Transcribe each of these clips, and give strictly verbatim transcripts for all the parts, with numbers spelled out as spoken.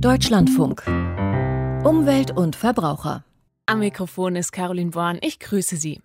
Deutschlandfunk. Umwelt und Verbraucher. Am Mikrofon ist Caroline Born. Ich grüße Sie.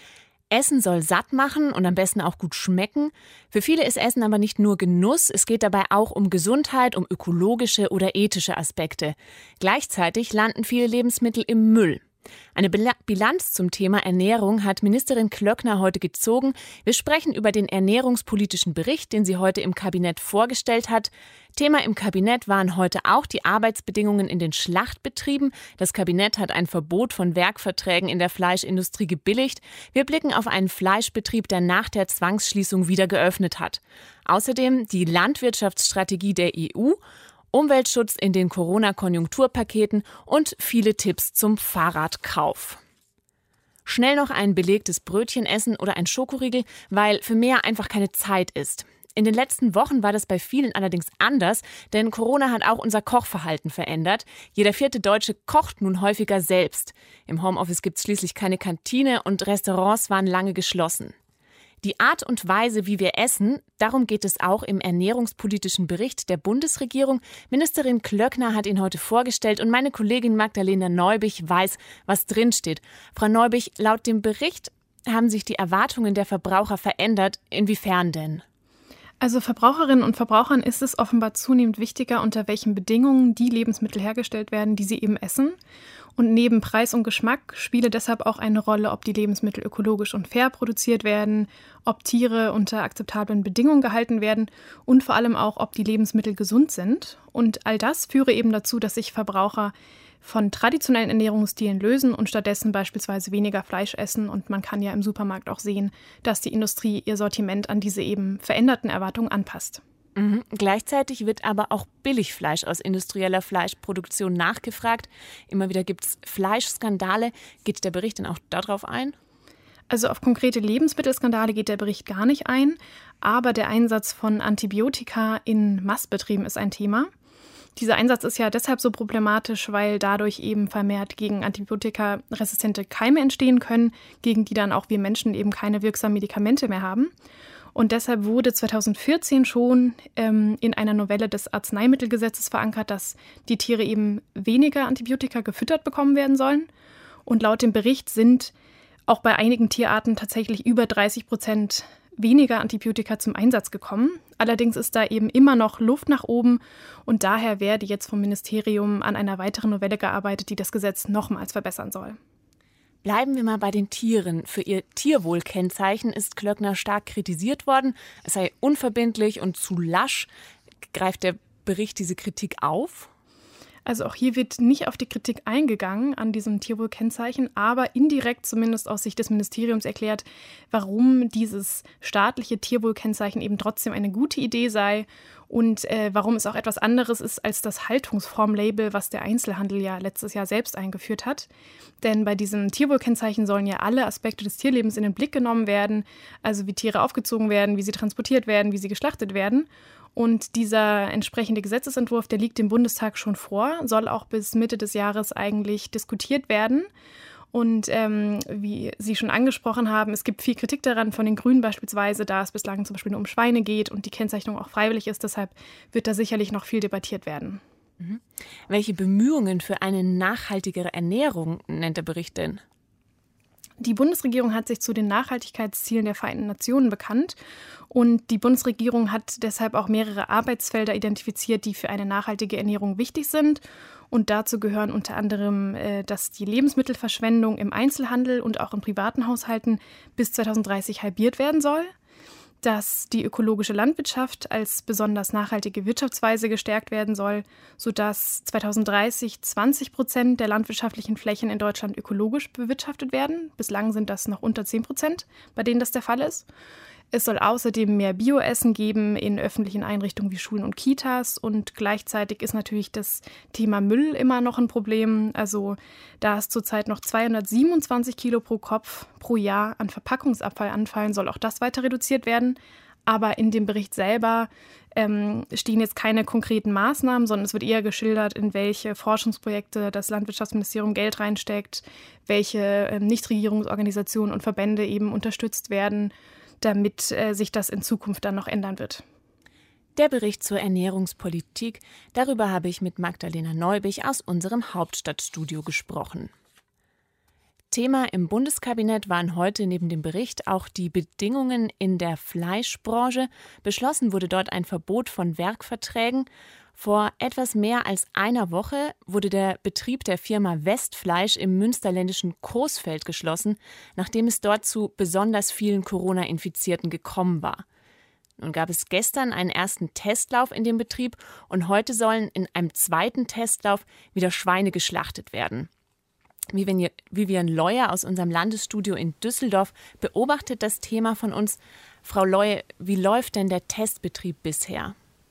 Essen soll satt machen und am besten auch gut schmecken. Für viele ist Essen aber nicht nur Genuss, es geht dabei auch um Gesundheit, um ökologische oder ethische Aspekte. Gleichzeitig landen viele Lebensmittel im Müll. Eine Bilanz zum Thema Ernährung hat Ministerin Klöckner heute gezogen. Wir sprechen über den ernährungspolitischen Bericht, den sie heute im Kabinett vorgestellt hat. Thema im Kabinett waren heute auch die Arbeitsbedingungen in den Schlachtbetrieben. Das Kabinett hat ein Verbot von Werkverträgen in der Fleischindustrie gebilligt. Wir blicken auf einen Fleischbetrieb, der nach der Zwangsschließung wieder geöffnet hat. Außerdem die Landwirtschaftsstrategie der E U, Umweltschutz in den Corona-Konjunkturpaketen und viele Tipps zum Fahrradkauf. Schnell noch ein belegtes Brötchen essen oder ein Schokoriegel, weil für mehr einfach keine Zeit ist. In den letzten Wochen war das bei vielen allerdings anders, denn Corona hat auch unser Kochverhalten verändert. Jeder vierte Deutsche kocht nun häufiger selbst. Im Homeoffice gibt es schließlich keine Kantine und Restaurants waren lange geschlossen. Die Art und Weise, wie wir essen, darum geht es auch im ernährungspolitischen Bericht der Bundesregierung. Ministerin Klöckner hat ihn heute vorgestellt und meine Kollegin Magdalena Neubich weiß, was drinsteht. Frau Neubich, laut dem Bericht haben sich die Erwartungen der Verbraucher verändert. Inwiefern denn? Also Verbraucherinnen und Verbrauchern ist es offenbar zunehmend wichtiger, unter welchen Bedingungen die Lebensmittel hergestellt werden, die sie eben essen. Und neben Preis und Geschmack spiele deshalb auch eine Rolle, ob die Lebensmittel ökologisch und fair produziert werden, ob Tiere unter akzeptablen Bedingungen gehalten werden und vor allem auch, ob die Lebensmittel gesund sind. Und all das führe eben dazu, dass sich Verbraucher von traditionellen Ernährungsstilen lösen und stattdessen beispielsweise weniger Fleisch essen. Und man kann ja im Supermarkt auch sehen, dass die Industrie ihr Sortiment an diese eben veränderten Erwartungen anpasst. Mhm. Gleichzeitig wird aber auch Billigfleisch aus industrieller Fleischproduktion nachgefragt. Immer wieder gibt es Fleischskandale. Geht der Bericht denn auch darauf ein? Also auf konkrete Lebensmittelskandale geht der Bericht gar nicht ein. Aber der Einsatz von Antibiotika in Mastbetrieben ist ein Thema. Dieser Einsatz ist ja deshalb so problematisch, weil dadurch eben vermehrt gegen Antibiotika resistente Keime entstehen können, gegen die dann auch wir Menschen eben keine wirksamen Medikamente mehr haben. Und deshalb wurde zweitausendvierzehn schon ähm, in einer Novelle des Arzneimittelgesetzes verankert, dass die Tiere eben weniger Antibiotika gefüttert bekommen werden sollen. Und laut dem Bericht sind auch bei einigen Tierarten tatsächlich über dreißig Prozent weniger Antibiotika zum Einsatz gekommen. Allerdings ist da eben immer noch Luft nach oben und daher werde jetzt vom Ministerium an einer weiteren Novelle gearbeitet, die das Gesetz nochmals verbessern soll. Bleiben wir mal bei den Tieren. Für ihr Tierwohlkennzeichen ist Klöckner stark kritisiert worden. Es sei unverbindlich und zu lasch. Greift der Bericht diese Kritik auf? Also auch hier wird nicht auf die Kritik eingegangen an diesem Tierwohlkennzeichen, aber indirekt zumindest aus Sicht des Ministeriums erklärt, warum dieses staatliche Tierwohlkennzeichen eben trotzdem eine gute Idee sei und äh, warum es auch etwas anderes ist als das Haltungsformlabel, was der Einzelhandel ja letztes Jahr selbst eingeführt hat. Denn bei diesem Tierwohlkennzeichen sollen ja alle Aspekte des Tierlebens in den Blick genommen werden, also wie Tiere aufgezogen werden, wie sie transportiert werden, wie sie geschlachtet werden. Und dieser entsprechende Gesetzesentwurf, der liegt dem Bundestag schon vor, soll auch bis Mitte des Jahres eigentlich diskutiert werden. Und ähm, wie Sie schon angesprochen haben, es gibt viel Kritik daran von den Grünen beispielsweise, da es bislang zum Beispiel nur um Schweine geht und die Kennzeichnung auch freiwillig ist. Deshalb wird da sicherlich noch viel debattiert werden. Mhm. Welche Bemühungen für eine nachhaltigere Ernährung nennt der Bericht denn? Die Bundesregierung hat sich zu den Nachhaltigkeitszielen der Vereinten Nationen bekannt und die Bundesregierung hat deshalb auch mehrere Arbeitsfelder identifiziert, die für eine nachhaltige Ernährung wichtig sind. Und dazu gehören unter anderem, dass die Lebensmittelverschwendung im Einzelhandel und auch in privaten Haushalten bis zweitausenddreißig halbiert werden soll, dass die ökologische Landwirtschaft als besonders nachhaltige Wirtschaftsweise gestärkt werden soll, sodass zweitausenddreißig zwanzig Prozent der landwirtschaftlichen Flächen in Deutschland ökologisch bewirtschaftet werden. Bislang sind das noch unter zehn Prozent, bei denen das der Fall ist. Es soll außerdem mehr Bioessen geben in öffentlichen Einrichtungen wie Schulen und Kitas. Und gleichzeitig ist natürlich das Thema Müll immer noch ein Problem. Also da es zurzeit noch zweihundertsiebenundzwanzig Kilo pro Kopf pro Jahr an Verpackungsabfall anfallen, soll auch das weiter reduziert werden. Aber in dem Bericht selber ähm, stehen jetzt keine konkreten Maßnahmen, sondern es wird eher geschildert, in welche Forschungsprojekte das Landwirtschaftsministerium Geld reinsteckt, welche ähm, Nichtregierungsorganisationen und Verbände eben unterstützt werden, damit äh, sich das in Zukunft dann noch ändern wird. Der Bericht zur Ernährungspolitik, darüber habe ich mit Magdalena Neubich aus unserem Hauptstadtstudio gesprochen. Thema im Bundeskabinett waren heute neben dem Bericht auch die Bedingungen in der Fleischbranche. Beschlossen wurde dort ein Verbot von Werkverträgen. Vor etwas mehr als einer Woche wurde der Betrieb der Firma Westfleisch im münsterländischen Coesfeld geschlossen, nachdem es dort zu besonders vielen Corona-Infizierten gekommen war. Nun gab es gestern einen ersten Testlauf in dem Betrieb und heute sollen in einem zweiten Testlauf wieder Schweine geschlachtet werden. Vivian Leuer aus unserem Landesstudio in Düsseldorf beobachtet das Thema von uns. Frau Leuer, wie läuft denn der Testbetrieb bisher?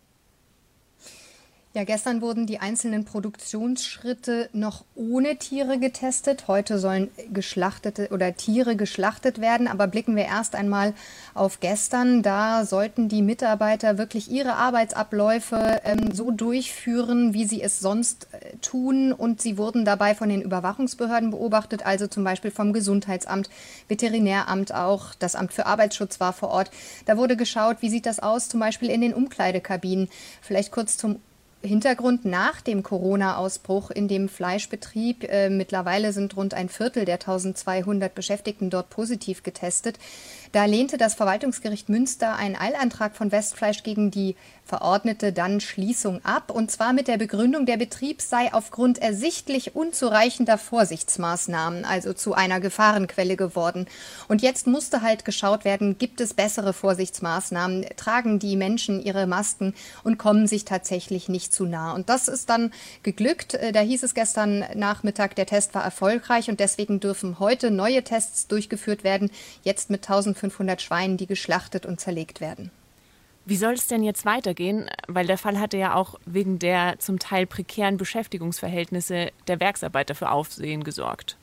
Ja, gestern wurden die einzelnen Produktionsschritte noch ohne Tiere getestet. Heute sollen geschlachtete oder Tiere geschlachtet werden. Aber blicken wir erst einmal auf gestern. Da sollten die Mitarbeiter wirklich ihre Arbeitsabläufe ähm, so durchführen, wie sie es sonst äh, tun. Und sie wurden dabei von den Überwachungsbehörden beobachtet, also zum Beispiel vom Gesundheitsamt, Veterinäramt auch. Das Amt für Arbeitsschutz war vor Ort. Da wurde geschaut, wie sieht das aus, zum Beispiel in den Umkleidekabinen. Vielleicht kurz zum Hintergrund: Nach dem Corona-Ausbruch in dem Fleischbetrieb, äh, mittlerweile sind rund ein Viertel der eintausendzweihundert Beschäftigten dort positiv getestet. Da lehnte das Verwaltungsgericht Münster einen Eilantrag von Westfleisch gegen die verordnete dann Schließung ab. Und zwar mit der Begründung, der Betrieb sei aufgrund ersichtlich unzureichender Vorsichtsmaßnahmen, also zu einer Gefahrenquelle geworden. Und jetzt musste halt geschaut werden, gibt es bessere Vorsichtsmaßnahmen? Tragen die Menschen ihre Masken und kommen sich tatsächlich nicht zu nah? Und das ist dann geglückt. Da hieß es gestern Nachmittag, der Test war erfolgreich und deswegen dürfen heute neue Tests durchgeführt werden, jetzt mit eintausendfünfhundert Schweinen, die geschlachtet und zerlegt werden. Wie soll es denn jetzt weitergehen? Weil der Fall hatte ja auch wegen der zum Teil prekären Beschäftigungsverhältnisse der Werksarbeiter für Aufsehen gesorgt.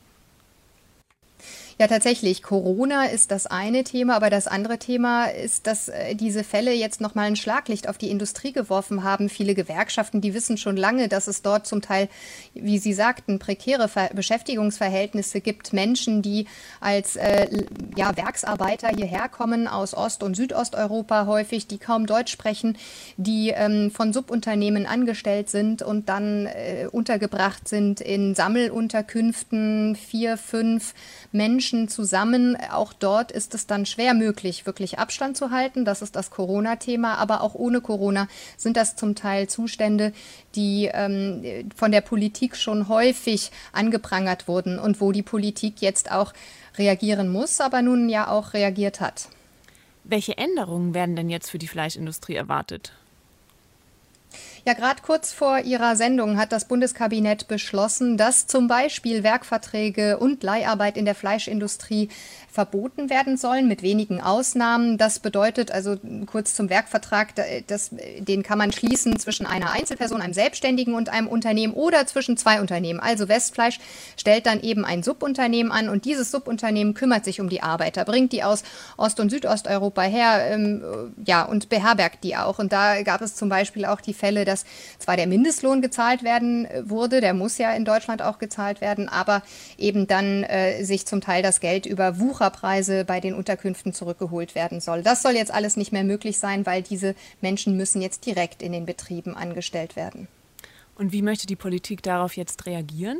Ja, tatsächlich. Corona ist das eine Thema, aber das andere Thema ist, dass diese Fälle jetzt nochmal ein Schlaglicht auf die Industrie geworfen haben. Viele Gewerkschaften, die wissen schon lange, dass es dort zum Teil, wie Sie sagten, prekäre Beschäftigungsverhältnisse gibt. Menschen, die als äh, ja, Werksarbeiter hierher kommen aus Ost- und Südosteuropa häufig, die kaum Deutsch sprechen, die ähm, von Subunternehmen angestellt sind und dann äh, untergebracht sind in Sammelunterkünften, vier, fünf Menschen zusammen. Auch dort ist es dann schwer möglich, wirklich Abstand zu halten. Das ist das Corona-Thema. Aber auch ohne Corona sind das zum Teil Zustände, die ähm, von der Politik schon häufig angeprangert wurden und wo die Politik jetzt auch reagieren muss, aber nun ja auch reagiert hat. Welche Änderungen werden denn jetzt für die Fleischindustrie erwartet? Ja, gerade kurz vor Ihrer Sendung hat das Bundeskabinett beschlossen, dass zum Beispiel Werkverträge und Leiharbeit in der Fleischindustrie verboten werden sollen, mit wenigen Ausnahmen. Das bedeutet also kurz zum Werkvertrag, das, den kann man schließen zwischen einer Einzelperson, einem Selbstständigen und einem Unternehmen oder zwischen zwei Unternehmen. Also Westfleisch stellt dann eben ein Subunternehmen an und dieses Subunternehmen kümmert sich um die Arbeiter, bringt die aus Ost- und Südosteuropa her, ähm, ja, und beherbergt die auch. Und da gab es zum Beispiel auch die Fälle, dass zwar der Mindestlohn gezahlt werden wurde, der muss ja in Deutschland auch gezahlt werden, aber eben dann äh, sich zum Teil das Geld über Wucherpreise bei den Unterkünften zurückgeholt werden soll. Das soll jetzt alles nicht mehr möglich sein, weil diese Menschen müssen jetzt direkt in den Betrieben angestellt werden. Und wie möchte die Politik darauf jetzt reagieren?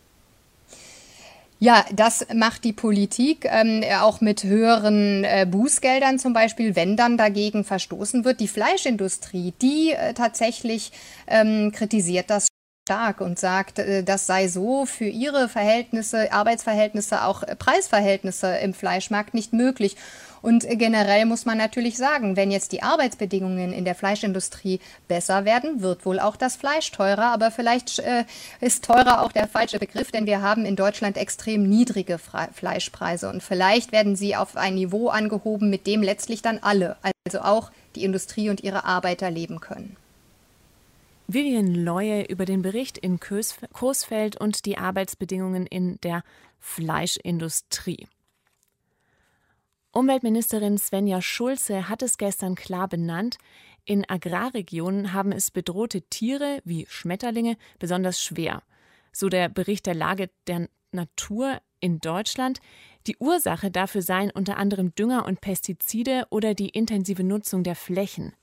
Ja, das macht die Politik ähm, auch mit höheren äh, Bußgeldern zum Beispiel, wenn dann dagegen verstoßen wird. Die Fleischindustrie, die äh, tatsächlich ähm, kritisiert das stark und sagt, äh, das sei so für ihre Verhältnisse, Arbeitsverhältnisse, auch äh, Preisverhältnisse im Fleischmarkt nicht möglich. Und generell muss man natürlich sagen, wenn jetzt die Arbeitsbedingungen in der Fleischindustrie besser werden, wird wohl auch das Fleisch teurer. Aber vielleicht äh, ist teurer auch der falsche Begriff, denn wir haben in Deutschland extrem niedrige Fre- Fleischpreise. Und vielleicht werden sie auf ein Niveau angehoben, mit dem letztlich dann alle, also auch die Industrie und ihre Arbeiter leben können. Vivian Leuer über den Bericht in Coesfeld und die Arbeitsbedingungen in der Fleischindustrie. Umweltministerin Svenja Schulze hat es gestern klar benannt, in Agrarregionen haben es bedrohte Tiere wie Schmetterlinge besonders schwer. So der Bericht der Lage der Natur in Deutschland. Die Ursache dafür seien unter anderem Dünger und Pestizide oder die intensive Nutzung der Flächen.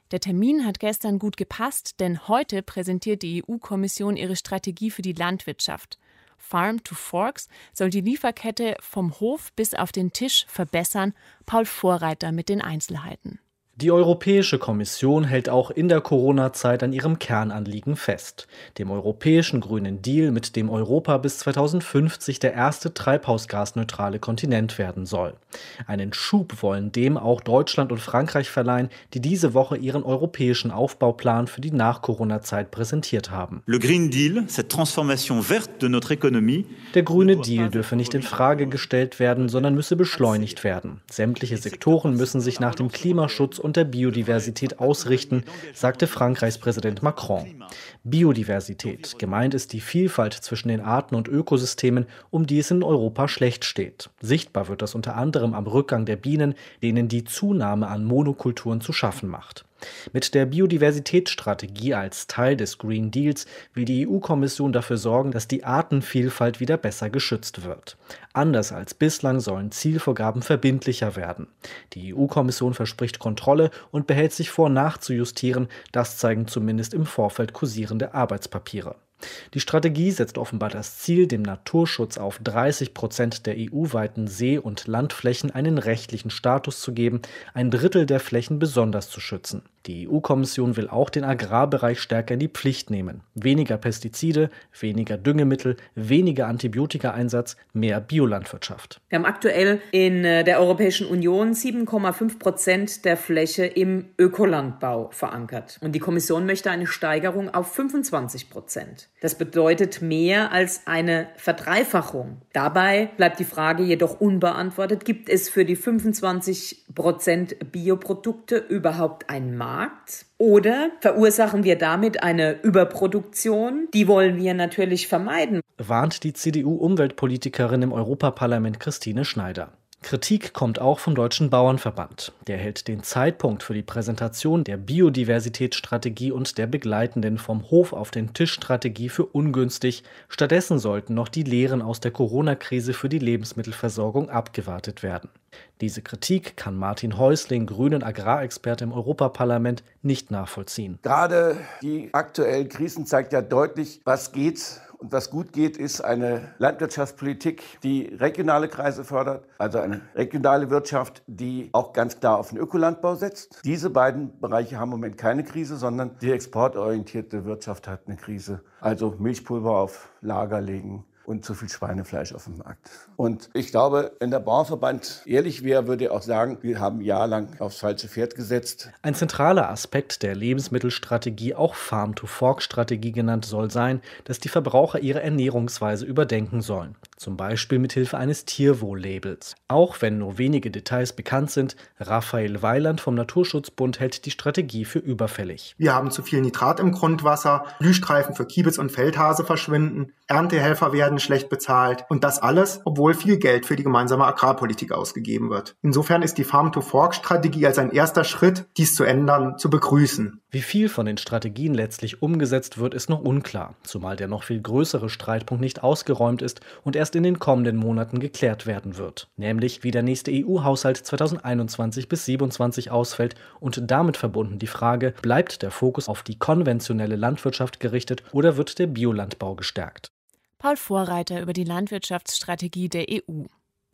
Der Termin hat gestern gut gepasst, denn heute präsentiert die E U-Kommission ihre Strategie für die Landwirtschaft. Farm to Forks soll die Lieferkette vom Hof bis auf den Tisch verbessern. Paul Vorreiter mit den Einzelheiten. Die Europäische Kommission hält auch in der Corona-Zeit an ihrem Kernanliegen fest, dem europäischen Grünen Deal, mit dem Europa bis zweitausendfünfzig der erste treibhausgasneutrale Kontinent werden soll. Einen Schub wollen dem auch Deutschland und Frankreich verleihen, die diese Woche ihren europäischen Aufbauplan für die Nach-Corona-Zeit präsentiert haben. Le Green Deal, cette transformation verte de notre économie. Der grüne Deal dürfe nicht in Frage gestellt werden, sondern müsse beschleunigt werden. Sämtliche Sektoren müssen sich nach dem Klimaschutz und der Biodiversität ausrichten, sagte Frankreichs Präsident Macron. Biodiversität, gemeint ist die Vielfalt zwischen den Arten und Ökosystemen, um die es in Europa schlecht steht. Sichtbar wird das unter anderem am Rückgang der Bienen, denen die Zunahme an Monokulturen zu schaffen macht. Mit der Biodiversitätsstrategie als Teil des Green Deals will die E U-Kommission dafür sorgen, dass die Artenvielfalt wieder besser geschützt wird. Anders als bislang sollen Zielvorgaben verbindlicher werden. Die E U-Kommission verspricht Kontrolle und behält sich vor, nachzujustieren. Das zeigen zumindest im Vorfeld kursierende Arbeitspapiere. Die Strategie setzt offenbar das Ziel, dem Naturschutz auf dreißig Prozent der E U-weiten See- und Landflächen einen rechtlichen Status zu geben, ein Drittel der Flächen besonders zu schützen. Die E U-Kommission will auch den Agrarbereich stärker in die Pflicht nehmen. Weniger Pestizide, weniger Düngemittel, weniger Antibiotikaeinsatz, mehr Biolandwirtschaft. Wir haben aktuell in der Europäischen Union sieben Komma fünf Prozent der Fläche im Ökolandbau verankert. Und die Kommission möchte eine Steigerung auf fünfundzwanzig Prozent. Das bedeutet mehr als eine Verdreifachung. Dabei bleibt die Frage jedoch unbeantwortet: Gibt es für die fünfundzwanzig Prozent Bioprodukte überhaupt einen Markt? Oder verursachen wir damit eine Überproduktion? Die wollen wir natürlich vermeiden, warnt die C D U-Umweltpolitikerin im Europaparlament Christine Schneider. Kritik kommt auch vom Deutschen Bauernverband. Der hält den Zeitpunkt für die Präsentation der Biodiversitätsstrategie und der begleitenden vom Hof auf den Tisch-Strategie für ungünstig. Stattdessen sollten noch die Lehren aus der Corona-Krise für die Lebensmittelversorgung abgewartet werden. Diese Kritik kann Martin Häusling, grünen Agrarexperte im Europaparlament, nicht nachvollziehen. Gerade die aktuelle Krisen zeigt ja deutlich, was geht. Und was gut geht, ist eine Landwirtschaftspolitik, die regionale Kreise fördert, also eine regionale Wirtschaft, die auch ganz klar auf den Ökolandbau setzt. Diese beiden Bereiche haben im Moment keine Krise, sondern die exportorientierte Wirtschaft hat eine Krise. Also Milchpulver auf Lager legen und zu viel Schweinefleisch auf dem Markt. Und ich glaube, wenn der Bauernverband ehrlich wäre, würde er auch sagen, wir haben jahrelang aufs falsche Pferd gesetzt. Ein zentraler Aspekt der Lebensmittelstrategie, auch Farm-to-Fork-Strategie genannt, soll sein, dass die Verbraucher ihre Ernährungsweise überdenken sollen. Zum Beispiel mithilfe eines Tierwohl-Labels. Auch wenn nur wenige Details bekannt sind, Raphael Weiland vom Naturschutzbund hält die Strategie für überfällig. Wir haben zu viel Nitrat im Grundwasser, Blühstreifen für Kiebitz und Feldhase verschwinden, Erntehelfer werden schlecht bezahlt und das alles, obwohl viel Geld für die gemeinsame Agrarpolitik ausgegeben wird. Insofern ist die Farm-to-Fork-Strategie als ein erster Schritt, dies zu ändern, zu begrüßen. Wie viel von den Strategien letztlich umgesetzt wird, ist noch unklar, zumal der noch viel größere Streitpunkt nicht ausgeräumt ist und erst in den kommenden Monaten geklärt werden wird, nämlich wie der nächste E U-Haushalt zweitausendeinundzwanzig bis siebenundzwanzig ausfällt und damit verbunden die Frage, bleibt der Fokus auf die konventionelle Landwirtschaft gerichtet oder wird der Biolandbau gestärkt? Paul Vorreiter über die Landwirtschaftsstrategie der E U.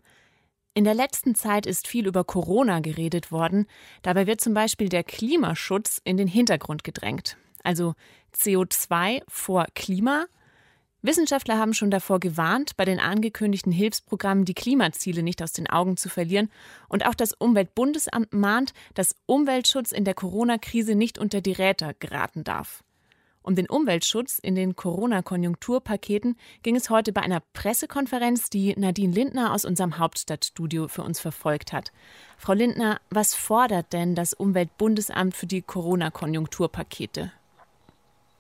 In der letzten Zeit ist viel über Corona geredet worden. Dabei wird zum Beispiel der Klimaschutz in den Hintergrund gedrängt. Also C O zwei vor Klima. Wissenschaftler haben schon davor gewarnt, bei den angekündigten Hilfsprogrammen die Klimaziele nicht aus den Augen zu verlieren. Und auch das Umweltbundesamt mahnt, dass Umweltschutz in der Corona-Krise nicht unter die Räder geraten darf. Um den Umweltschutz in den Corona-Konjunkturpaketen ging es heute bei einer Pressekonferenz, die Nadine Lindner aus unserem Hauptstadtstudio für uns verfolgt hat. Frau Lindner, was fordert denn das Umweltbundesamt für die Corona-Konjunkturpakete?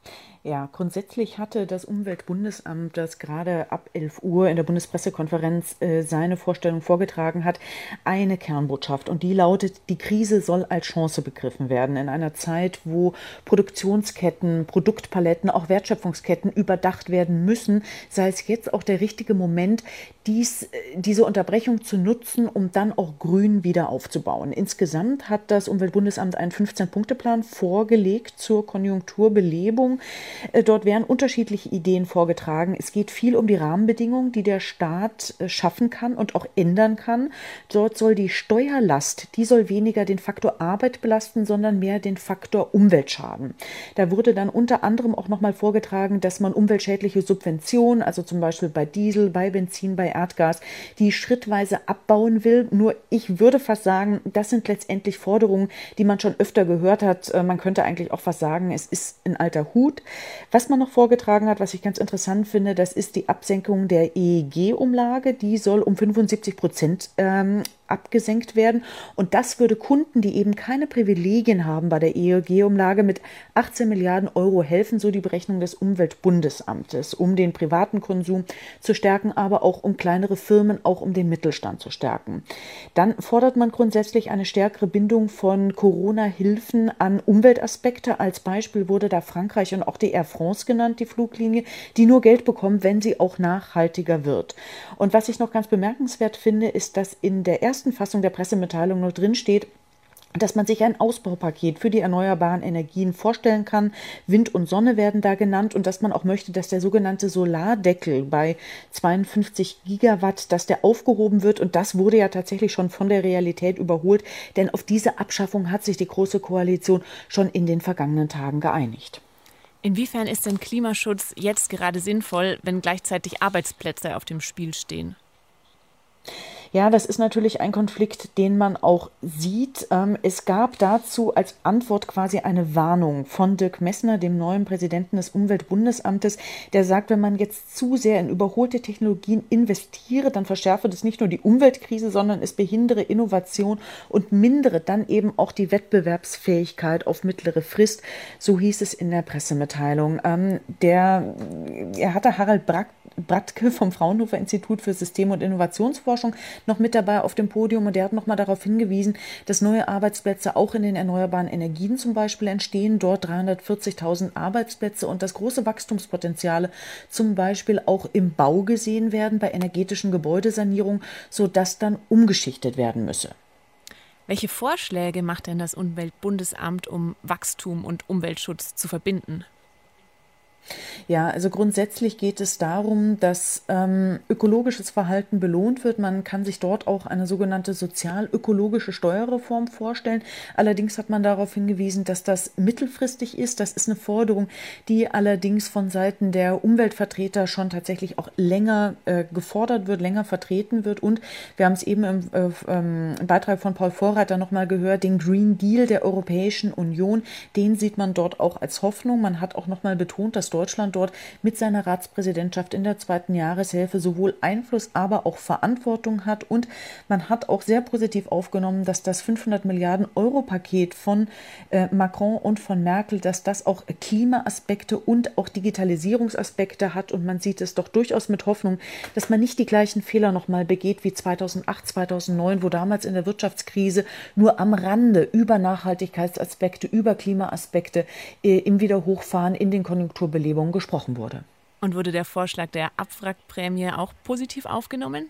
Ja, grundsätzlich hatte das Umweltbundesamt, das gerade ab elf Uhr in der Bundespressekonferenz äh, seine Vorstellung vorgetragen hat, eine Kernbotschaft. Und die lautet, die Krise soll als Chance begriffen werden. In einer Zeit, wo Produktionsketten, Produktpaletten, auch Wertschöpfungsketten überdacht werden müssen, sei es jetzt auch der richtige Moment, dies, diese Unterbrechung zu nutzen, um dann auch grün wieder aufzubauen. Insgesamt hat das Umweltbundesamt einen fünfzehn-Punkte-Plan vorgelegt zur Konjunkturbelebung. Dort werden unterschiedliche Ideen vorgetragen. Es geht viel um die Rahmenbedingungen, die der Staat schaffen kann und auch ändern kann. Dort soll die Steuerlast, die soll weniger den Faktor Arbeit belasten, sondern mehr den Faktor Umweltschaden. Da wurde dann unter anderem auch nochmal vorgetragen, dass man umweltschädliche Subventionen, also zum Beispiel bei Diesel, bei Benzin, bei Erdgas, die schrittweise abbauen will. Nur ich würde fast sagen, das sind letztendlich Forderungen, die man schon öfter gehört hat. Man könnte eigentlich auch fast sagen, es ist ein alter Hut. Was man noch vorgetragen hat, was ich ganz interessant finde, das ist die Absenkung der E E G-Umlage. Die soll um fünfundsiebzig Prozent ähm, abgesenkt werden. Und das würde Kunden, die eben keine Privilegien haben bei der E E G-Umlage, mit achtzehn Milliarden Euro helfen, so die Berechnung des Umweltbundesamtes, um den privaten Konsum zu stärken, aber auch um kleinere Firmen, auch um den Mittelstand zu stärken. Dann fordert man grundsätzlich eine stärkere Bindung von Corona-Hilfen an Umweltaspekte. Als Beispiel wurde da Frankreich und auch die Air France genannt, die Fluglinie, die nur Geld bekommt, wenn sie auch nachhaltiger wird. Und was ich noch ganz bemerkenswert finde, ist, dass in der ersten Fassung der Pressemitteilung noch drin steht, dass man sich ein Ausbaupaket für die erneuerbaren Energien vorstellen kann. Wind und Sonne werden da genannt und dass man auch möchte, dass der sogenannte Solardeckel bei zweiundfünfzig Gigawatt, dass der aufgehoben wird. Und das wurde ja tatsächlich schon von der Realität überholt, denn auf diese Abschaffung hat sich die Große Koalition schon in den vergangenen Tagen geeinigt. Inwiefern ist denn Klimaschutz jetzt gerade sinnvoll, wenn gleichzeitig Arbeitsplätze auf dem Spiel stehen? Ja, das ist natürlich ein Konflikt, den man auch sieht. Es gab dazu als Antwort quasi eine Warnung von Dirk Messner, dem neuen Präsidenten des Umweltbundesamtes, der sagt, wenn man jetzt zu sehr in überholte Technologien investiere, dann verschärfe das nicht nur die Umweltkrise, sondern es behindere Innovation und mindere dann eben auch die Wettbewerbsfähigkeit auf mittlere Frist. So hieß es in der Pressemitteilung. Der, er hatte Harald Brattke vom Fraunhofer Institut für System- und Innovationsforschung noch mit dabei auf dem Podium und der hat noch mal darauf hingewiesen, dass neue Arbeitsplätze auch in den erneuerbaren Energien zum Beispiel entstehen, dort dreihundertvierzigtausend Arbeitsplätze und dass große Wachstumspotenziale zum Beispiel auch im Bau gesehen werden, bei energetischen Gebäudesanierung, sodass dann umgeschichtet werden müsse. Welche Vorschläge macht denn das Umweltbundesamt, um Wachstum und Umweltschutz zu verbinden? Ja, also grundsätzlich geht es darum, dass ähm, ökologisches Verhalten belohnt wird. Man kann sich dort auch eine sogenannte sozial-ökologische Steuerreform vorstellen. Allerdings hat man darauf hingewiesen, dass das mittelfristig ist. Das ist eine Forderung, die allerdings von Seiten der Umweltvertreter schon tatsächlich auch länger äh, gefordert wird, länger vertreten wird. Und wir haben es eben im äh, ähm, Beitrag von Paul Vorreiter nochmal gehört, den Green Deal der Europäischen Union, den sieht man dort auch als Hoffnung. Man hat auch nochmal betont, dass Deutschland dort mit seiner Ratspräsidentschaft in der zweiten Jahreshälfte sowohl Einfluss, aber auch Verantwortung hat. Und man hat auch sehr positiv aufgenommen, dass das fünfhundert Milliarden Euro Paket von äh, Macron und von Merkel, dass das auch Klimaaspekte und auch Digitalisierungsaspekte hat. Und man sieht es doch durchaus mit Hoffnung, dass man nicht die gleichen Fehler nochmal begeht wie zweitausendacht, zweitausendneun, wo damals in der Wirtschaftskrise nur am Rande über Nachhaltigkeitsaspekte, über Klimaaspekte äh, im Wiederhochfahren in den Konjunkturbelebungen gesprochen wurde. Und wurde der Vorschlag der Abwrackprämie auch positiv aufgenommen?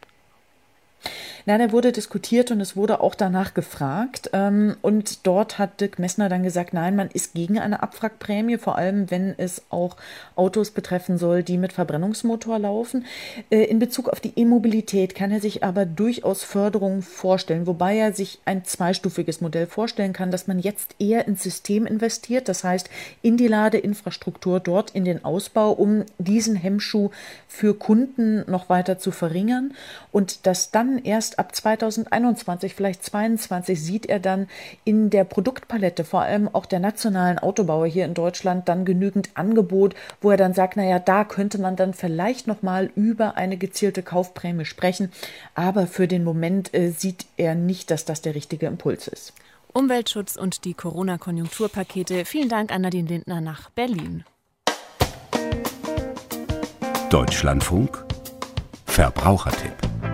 Nein, er wurde diskutiert und es wurde auch danach gefragt. Und dort hat Dirk Messner dann gesagt, nein, man ist gegen eine Abwrackprämie, vor allem wenn es auch Autos betreffen soll, die mit Verbrennungsmotor laufen. In Bezug auf die E-Mobilität kann er sich aber durchaus Förderungen vorstellen, wobei er sich ein zweistufiges Modell vorstellen kann, dass man jetzt eher ins System investiert, das heißt in die Ladeinfrastruktur, dort in den Ausbau, um diesen Hemmschuh für Kunden noch weiter zu verringern und dass dann erst ab zweitausendeinundzwanzig, vielleicht zweiundzwanzig, sieht er dann in der Produktpalette, vor allem auch der nationalen Autobauer hier in Deutschland, dann genügend Angebot, wo er dann sagt, naja, da könnte man dann vielleicht nochmal über eine gezielte Kaufprämie sprechen. Aber für den Moment äh, sieht er nicht, dass das der richtige Impuls ist. Umweltschutz und die Corona-Konjunkturpakete. Vielen Dank an Nadine Lindner nach Berlin. Deutschlandfunk Verbrauchertipp.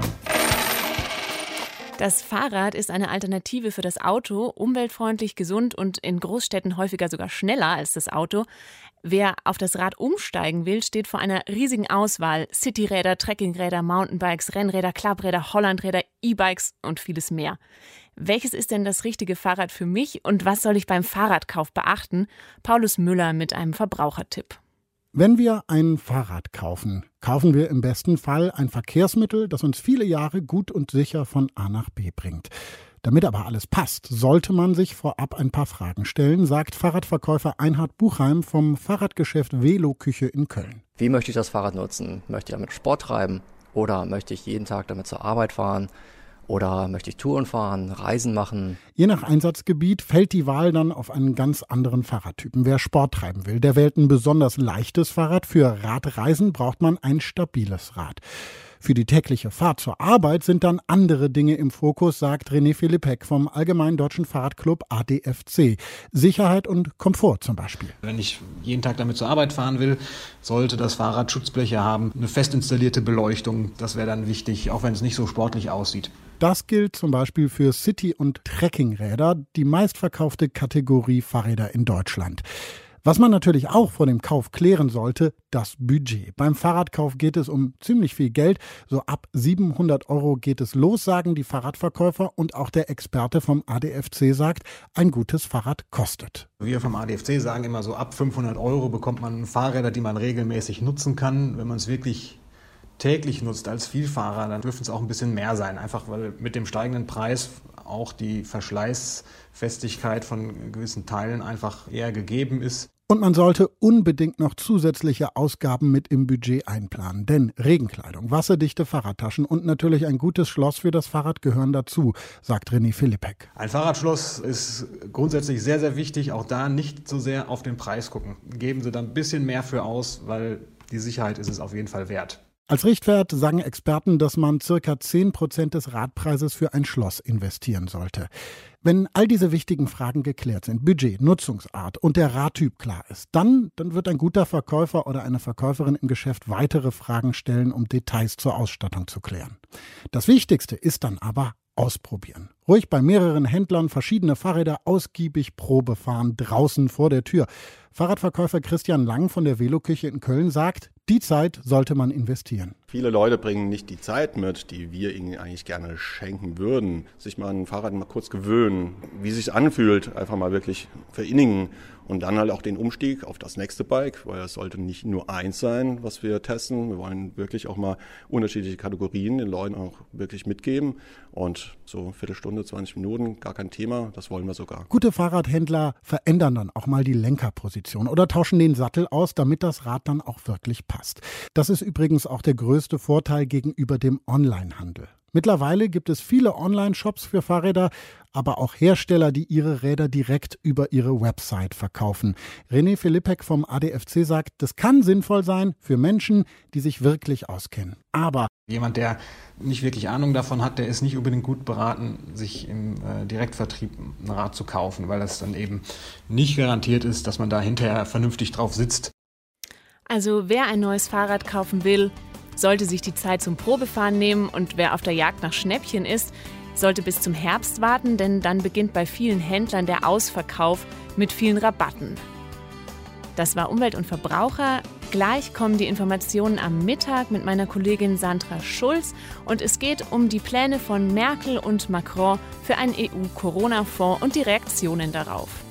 Das Fahrrad ist eine Alternative für das Auto, umweltfreundlich, gesund und in Großstädten häufiger sogar schneller als das Auto. Wer auf das Rad umsteigen will, steht vor einer riesigen Auswahl. Cityräder, Trekkingräder, Mountainbikes, Rennräder, Klappräder, Hollandräder, E-Bikes und vieles mehr. Welches ist denn das richtige Fahrrad für mich und was soll ich beim Fahrradkauf beachten? Paulus Müller mit einem Verbrauchertipp. Wenn wir ein Fahrrad kaufen, kaufen wir im besten Fall ein Verkehrsmittel, das uns viele Jahre gut und sicher von A nach B bringt. Damit aber alles passt, sollte man sich vorab ein paar Fragen stellen, sagt Fahrradverkäufer Einhard Buchheim vom Fahrradgeschäft Veloküche in Köln. Wie möchte ich das Fahrrad nutzen? Möchte ich damit Sport treiben oder möchte ich jeden Tag damit zur Arbeit fahren? Oder möchte ich Touren fahren, Reisen machen? Je nach Einsatzgebiet fällt die Wahl dann auf einen ganz anderen Fahrradtypen. Wer Sport treiben will, der wählt ein besonders leichtes Fahrrad. Für Radreisen braucht man ein stabiles Rad. Für die tägliche Fahrt zur Arbeit sind dann andere Dinge im Fokus, sagt René Philippek vom Allgemeinen Deutschen Fahrradclub A D F C. Sicherheit und Komfort zum Beispiel. Wenn ich jeden Tag damit zur Arbeit fahren will, sollte das Fahrrad Schutzbleche haben, eine fest installierte Beleuchtung. Das wäre dann wichtig, auch wenn es nicht so sportlich aussieht. Das gilt zum Beispiel für City- und Trekkingräder, die meistverkaufte Kategorie Fahrräder in Deutschland. Was man natürlich auch vor dem Kauf klären sollte, das Budget. Beim Fahrradkauf geht es um ziemlich viel Geld. So ab siebenhundert Euro geht es los, sagen die Fahrradverkäufer. Und auch der Experte vom A D F C sagt, ein gutes Fahrrad kostet. Wir vom A D F C sagen immer so, ab fünfhundert Euro bekommt man Fahrräder, die man regelmäßig nutzen kann. Wenn man es wirklich täglich nutzt als Vielfahrer, dann dürfen es auch ein bisschen mehr sein. Einfach weil mit dem steigenden Preis auch die Verschleißfestigkeit von gewissen Teilen einfach eher gegeben ist. Und man sollte unbedingt noch zusätzliche Ausgaben mit im Budget einplanen. Denn Regenkleidung, wasserdichte Fahrradtaschen und natürlich ein gutes Schloss für das Fahrrad gehören dazu, sagt René Philippek. Ein Fahrradschloss ist grundsätzlich sehr, sehr wichtig. Auch da nicht so sehr auf den Preis gucken. Geben Sie da ein bisschen mehr für aus, weil die Sicherheit ist es auf jeden Fall wert. Als Richtwert sagen Experten, dass man circa zehn Prozent des Radpreises für ein Schloss investieren sollte. Wenn all diese wichtigen Fragen geklärt sind, Budget, Nutzungsart und der Radtyp klar ist, dann, dann wird ein guter Verkäufer oder eine Verkäuferin im Geschäft weitere Fragen stellen, um Details zur Ausstattung zu klären. Das Wichtigste ist dann aber ausprobieren. Ruhig bei mehreren Händlern verschiedene Fahrräder ausgiebig Probe fahren, draußen vor der Tür. Fahrradverkäufer Christian Lang von der Veloküche in Köln sagt, die Zeit sollte man investieren. Viele Leute bringen nicht die Zeit mit, die wir ihnen eigentlich gerne schenken würden. Sich mal ein Fahrrad mal kurz gewöhnen, wie es sich anfühlt, einfach mal wirklich verinnigen. Und dann halt auch den Umstieg auf das nächste Bike, weil es sollte nicht nur eins sein, was wir testen. Wir wollen wirklich auch mal unterschiedliche Kategorien den Leuten auch wirklich mitgeben. Und so eine Viertelstunde, zwanzig Minuten, gar kein Thema, das wollen wir sogar. Gute Fahrradhändler verändern dann auch mal die Lenkerposition oder tauschen den Sattel aus, damit das Rad dann auch wirklich passt. Das ist übrigens auch der größte Vorteil gegenüber dem Onlinehandel. Mittlerweile gibt es viele Online-Shops für Fahrräder, aber auch Hersteller, die ihre Räder direkt über ihre Website verkaufen. René Philippek vom A D F C sagt, das kann sinnvoll sein für Menschen, die sich wirklich auskennen. Aber jemand, der nicht wirklich Ahnung davon hat, der ist nicht unbedingt gut beraten, sich im äh, Direktvertrieb ein Rad zu kaufen, weil das dann eben nicht garantiert ist, dass man da hinterher vernünftig drauf sitzt. Also wer ein neues Fahrrad kaufen will, sollte sich die Zeit zum Probefahren nehmen und wer auf der Jagd nach Schnäppchen ist, sollte bis zum Herbst warten, denn dann beginnt bei vielen Händlern der Ausverkauf mit vielen Rabatten. Das war Umwelt und Verbraucher. Gleich kommen die Informationen am Mittag mit meiner Kollegin Sandra Schulz und es geht um die Pläne von Merkel und Macron für einen E U-Corona-Fonds und die Reaktionen darauf.